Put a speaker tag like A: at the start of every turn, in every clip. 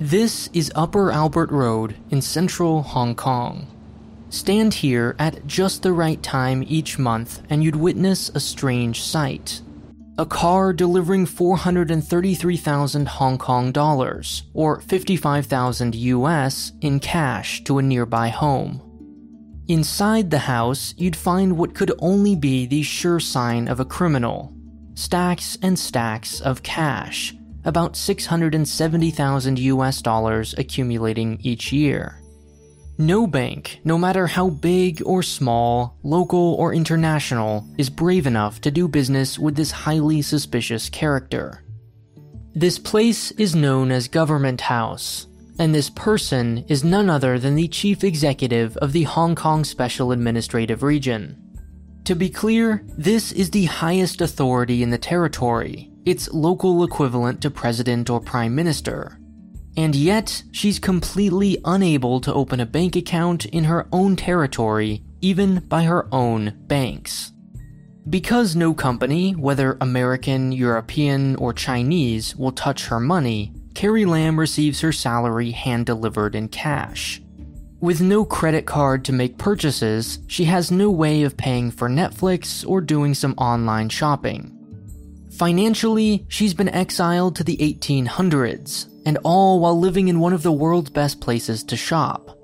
A: This is Upper Albert Road in central Hong Kong. Stand here at just the right time each month and you'd witness a strange sight. A car delivering 433,000 Hong Kong dollars, or 55,000 US, in cash to a nearby home. Inside the house, you'd find what could only be the sure sign of a criminal. Stacks and stacks of cash, about 670,000 US dollars accumulating each year. No bank, no matter how big or small, local or international, is brave enough to do business with this highly suspicious character. This place is known as Government House, and this person is none other than the chief executive of the Hong Kong Special Administrative Region. To be clear, this is the highest authority in the territory, its local equivalent to president or prime minister. And yet, she's completely unable to open a bank account in her own territory, even by her own banks. Because no company, whether American, European, or Chinese, will touch her money, Carrie Lam receives her salary hand-delivered in cash. With no credit card to make purchases, she has no way of paying for Netflix or doing some online shopping. Financially, she's been exiled to the 1800s, and all while living in one of the world's best places to shop.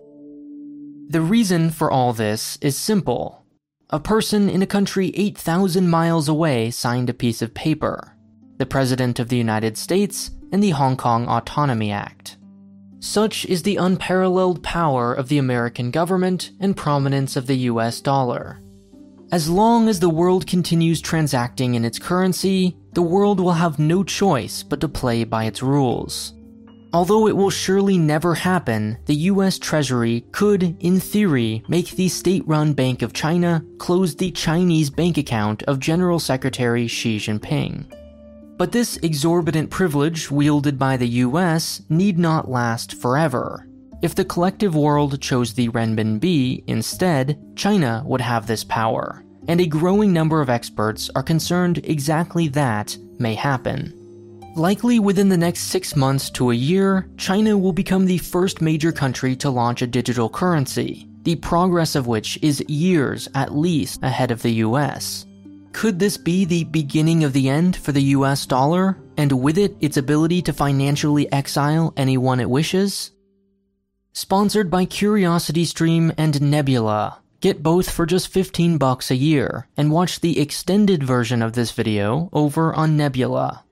A: The reason for all this is simple. A person in a country 8,000 miles away signed a piece of paper. The President of the United States and the Hong Kong Autonomy Act. Such is the unparalleled power of the American government and prominence of the US dollar. As long as the world continues transacting in its currency, the world will have no choice but to play by its rules. Although it will surely never happen, the US Treasury could, in theory, make the state-run Bank of China close the Chinese bank account of General Secretary Xi Jinping. But this exorbitant privilege wielded by the US need not last forever. If the collective world chose the renminbi instead, China would have this power, and a growing number of experts are concerned exactly that may happen. Likely within the next 6 months to a year, China will become the first major country to launch a digital currency, the progress of which is years at least ahead of the US. Could this be the beginning of the end for the US dollar, and with it its ability to financially exile anyone it wishes? Sponsored by CuriosityStream and Nebula. Get both for just $15 a year, and watch the extended version of this video over on Nebula.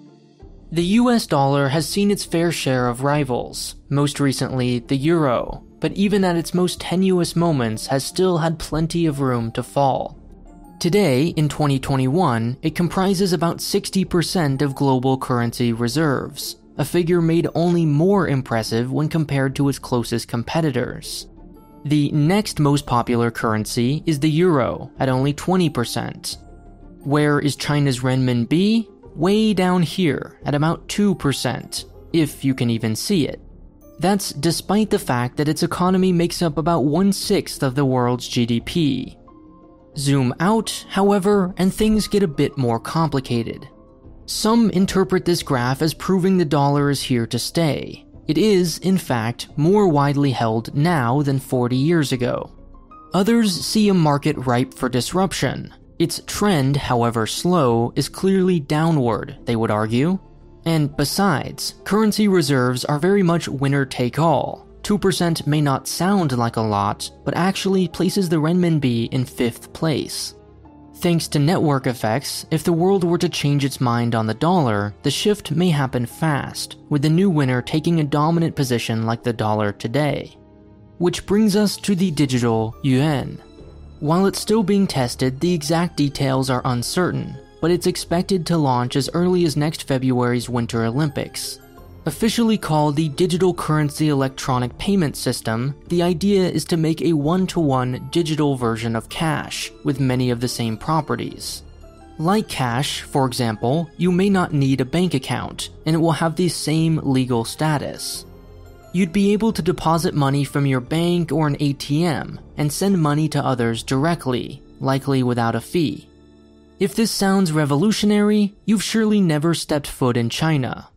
A: The US dollar has seen its fair share of rivals, most recently the euro, but even at its most tenuous moments has still had plenty of room to fall. Today, in 2021, it comprises about 60% of global currency reserves, a figure made only more impressive when compared to its closest competitors. The next most popular currency is the euro, at only 20%. Where is China's renminbi? Way down here, at about 2%, if you can even see it. That's despite the fact that its economy makes up about 1/6 of the world's GDP. Zoom out, however, and things get a bit more complicated. Some interpret this graph as proving the dollar is here to stay. It is, in fact, more widely held now than 40 years ago. Others see a market ripe for disruption. Its trend, however slow, is clearly downward, they would argue. And besides, currency reserves are very much winner-take-all. 2% may not sound like a lot, but actually places the renminbi in 5th place. Thanks to network effects, if the world were to change its mind on the dollar, the shift may happen fast, with the new winner taking a dominant position like the dollar today. Which brings us to the digital yuan. While it's still being tested, the exact details are uncertain, but it's expected to launch as early as next February's Winter Olympics. Officially called the Digital Currency Electronic Payment System, the idea is to make a one-to-one digital version of cash, with many of the same properties. Like cash, for example, you may not need a bank account, and it will have the same legal status. You'd be able to deposit money from your bank or an ATM, and send money to others directly, likely without a fee. If this sounds revolutionary, you've surely never stepped foot in China.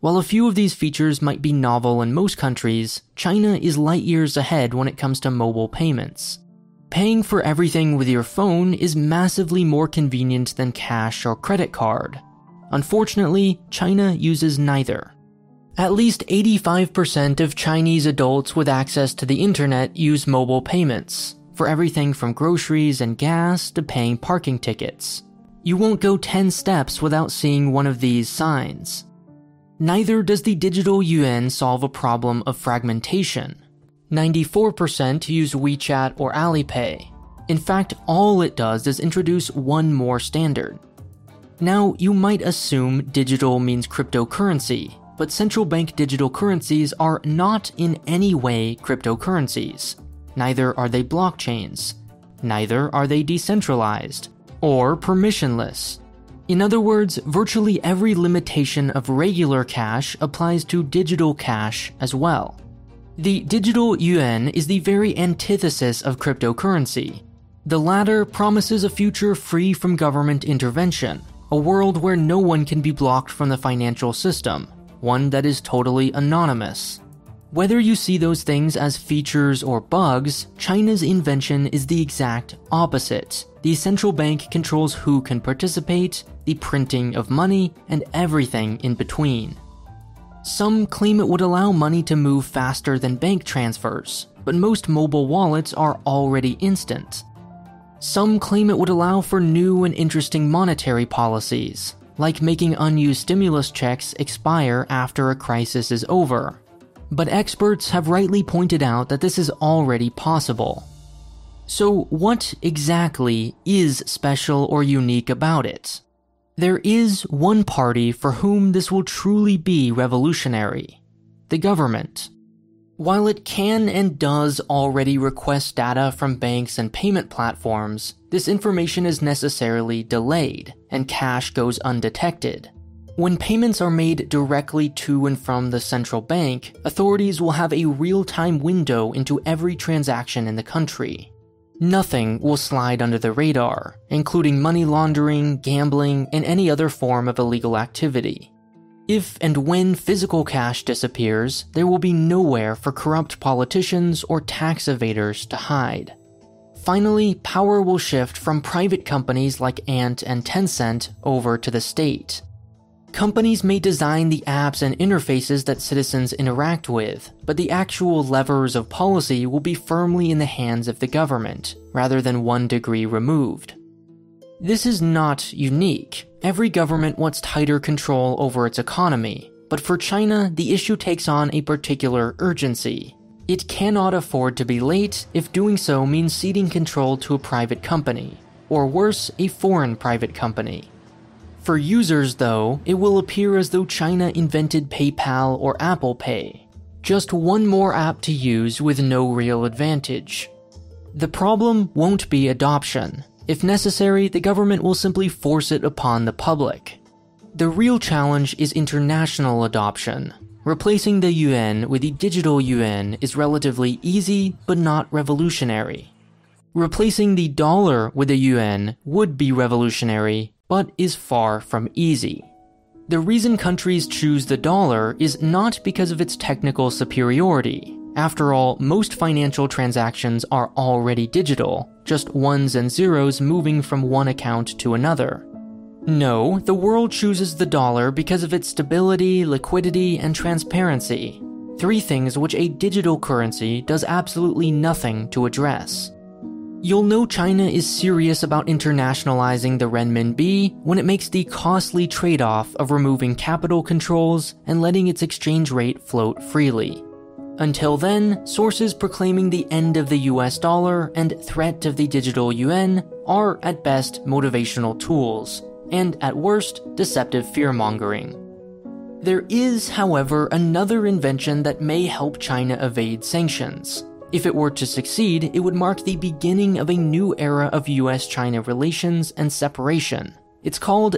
A: While a few of these features might be novel in most countries, China is light years ahead when it comes to mobile payments. Paying for everything with your phone is massively more convenient than cash or credit card. Unfortunately, China uses neither. At least 85% of Chinese adults with access to the internet use mobile payments, for everything from groceries and gas to paying parking tickets. You won't go 10 steps without seeing one of these signs. Neither does the digital yuan solve a problem of fragmentation. 94% use WeChat or Alipay. In fact, all it does is introduce one more standard. Now, you might assume digital means cryptocurrency, but central bank digital currencies are not in any way cryptocurrencies. Neither are they blockchains. Neither are they decentralized or permissionless. In other words, virtually every limitation of regular cash applies to digital cash as well. The digital yuan is the very antithesis of cryptocurrency. The latter promises a future free from government intervention, a world where no one can be blocked from the financial system, one that is totally anonymous. Whether you see those things as features or bugs, China's invention is the exact opposite. The central bank controls who can participate, the printing of money, and everything in between. Some claim it would allow money to move faster than bank transfers, but most mobile wallets are already instant. Some claim it would allow for new and interesting monetary policies, like making unused stimulus checks expire after a crisis is over. But experts have rightly pointed out that this is already possible. So what exactly is special or unique about it? There is one party for whom this will truly be revolutionary: the government. While it can and does already request data from banks and payment platforms, this information is necessarily delayed, and cash goes undetected. When payments are made directly to and from the central bank, authorities will have a real-time window into every transaction in the country. Nothing will slide under the radar, including money laundering, gambling, and any other form of illegal activity. If and when physical cash disappears, there will be nowhere for corrupt politicians or tax evaders to hide. Finally, power will shift from private companies like Ant and Tencent over to the state. Companies may design the apps and interfaces that citizens interact with, but the actual levers of policy will be firmly in the hands of the government, rather than 1 degree removed. This is not unique. Every government wants tighter control over its economy, but for China, the issue takes on a particular urgency. It cannot afford to be late if doing so means ceding control to a private company, or worse, a foreign private company. For users, though, it will appear as though China invented PayPal or Apple Pay. Just one more app to use with no real advantage. The problem won't be adoption. If necessary, the government will simply force it upon the public. The real challenge is international adoption. Replacing the yuan with the digital yuan is relatively easy, but not revolutionary. Replacing the dollar with the yuan would be revolutionary, but is far from easy. The reason countries choose the dollar is not because of its technical superiority. After all, most financial transactions are already digital, just ones and zeros moving from one account to another. No, the world chooses the dollar because of its stability, liquidity, and transparency. 3 things which a digital currency does absolutely nothing to address. You'll know China is serious about internationalizing the renminbi when it makes the costly trade-off of removing capital controls and letting its exchange rate float freely. Until then, sources proclaiming the end of the US dollar and threat of the digital yuan are at best motivational tools, and at worst, deceptive fear-mongering. There is, however, another invention that may help China evade sanctions. If it were to succeed, it would mark the beginning of a new era of US-China relations and separation. It's called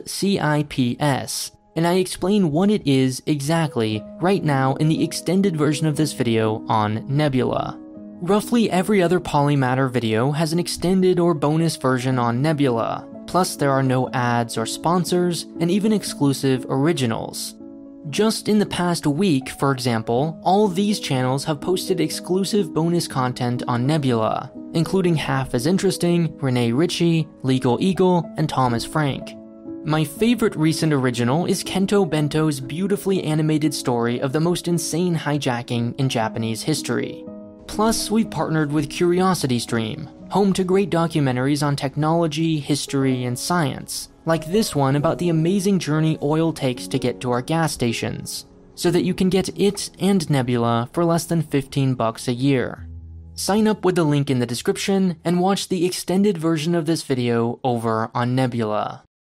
A: CIPS, and I explain what it is exactly right now in the extended version of this video on Nebula. Roughly every other Polymatter video has an extended or bonus version on Nebula, plus there are no ads or sponsors, and even exclusive originals. Just in the past week, for example, all these channels have posted exclusive bonus content on Nebula, including Half as Interesting, Renee Ritchie, Legal Eagle, and Thomas Frank. My favorite recent original is Kento Bento's beautifully animated story of the most insane hijacking in Japanese history. Plus, we've partnered with CuriosityStream, home to great documentaries on technology, history, and science, like this one about the amazing journey oil takes to get to our gas stations, so that you can get it and Nebula for less than $15 a year. Sign up with the link in the description and watch the extended version of this video over on Nebula.